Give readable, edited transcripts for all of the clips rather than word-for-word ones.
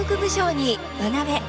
国武将に学べ。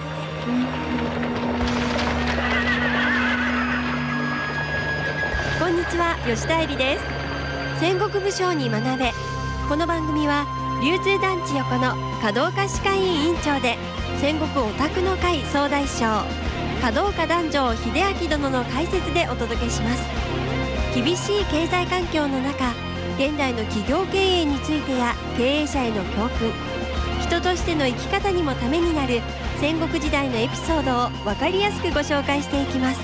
こんにちは、吉田恵里です。戦国武将に学べ。この番組は流通団地横の華道家歯科医院院長で戦国オタクの会総大将華道家壇上秀明殿の解説でお届けします。厳しい経済環境の中、現代の企業経営についてや経営者への教訓、人としての生き方にもためになる戦国時代のエピソードを分かりやすくご紹介していきます。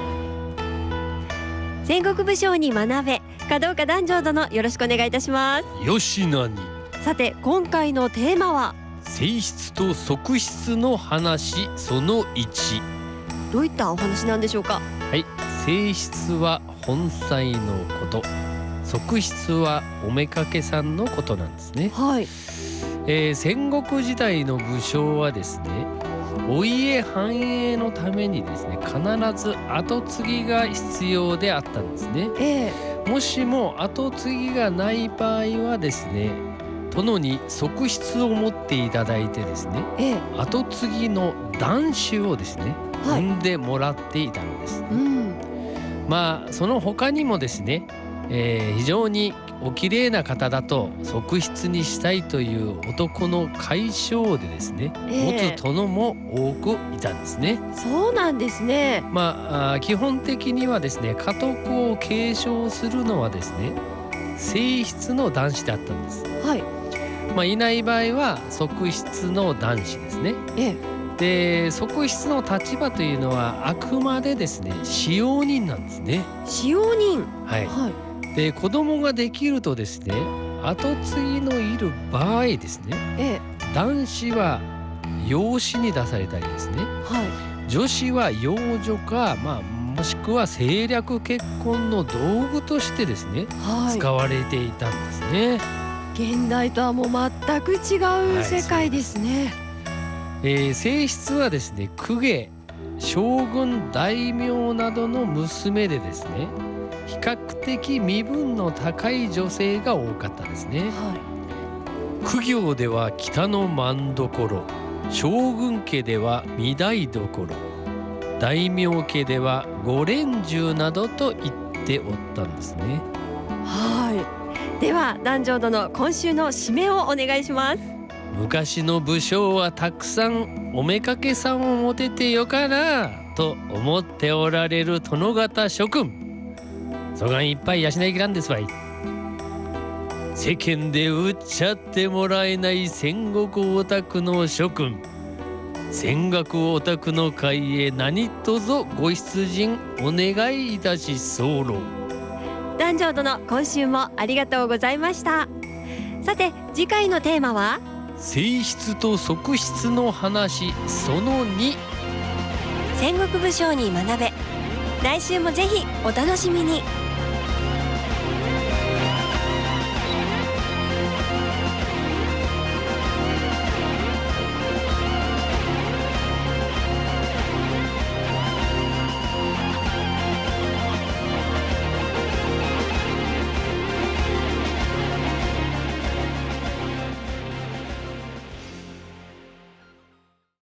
戦国武将に学べ、華道家壇上殿、よろしくお願いいたします。 よしなに。 さて、今回のテーマは性質と側室の話その1。 どういったお話なんでしょうか。 はい、性質は本妻のこと、側室はお妾さんのことなんですね。 はい。 戦国時代の武将はですね、お家繁栄のためにですね、必ず跡継ぎが必要であったんですね。もしも跡継ぎがない場合はですね、殿に側室を持っていただいてですね、跡継ぎの男子をですね、産んでもらっていたのです。まあその他にもですね、非常にお綺麗な方だと側室にしたいという男の解消でですね、持つ殿も多くいたんですね。 そうなんですね。 基本的にはですね、家督を継承するのはですね、正室の男子だったんです。いない場合は側室の男子ですね。で、側室の立場というのはあくまでですね、使用人なんですね。 使用人。 で、子供ができるとですね、跡継ぎのいる場合ですね、男子は養子に出されたりですね、女子は養女か、もしくは政略結婚の道具としてですね、使われていたんですね。 現代とはもう全く違う世界ですね。 正室はですね、公家、将軍、大名などの娘でですね、比較的身分の高い女性が多かったですね。公行では北の政所、将軍家では御台所、大名家では御連中などと言っておったんですね。 では壇上殿、今週の締めをお願いします。 昔の武将はたくさんお妾さんを持ててよかなと思っておられる殿方諸君、そがんいっぱい養いきらんですわい。世間で売っちゃってもらえない戦国オタクの諸君、戦国オタクの会へ何卒ご出陣お願いいたし候。 壇上殿、今週もありがとうございました。さて、次回のテーマは正室と側室の話その2。 戦国武将に学べ。来週もぜひお楽しみに。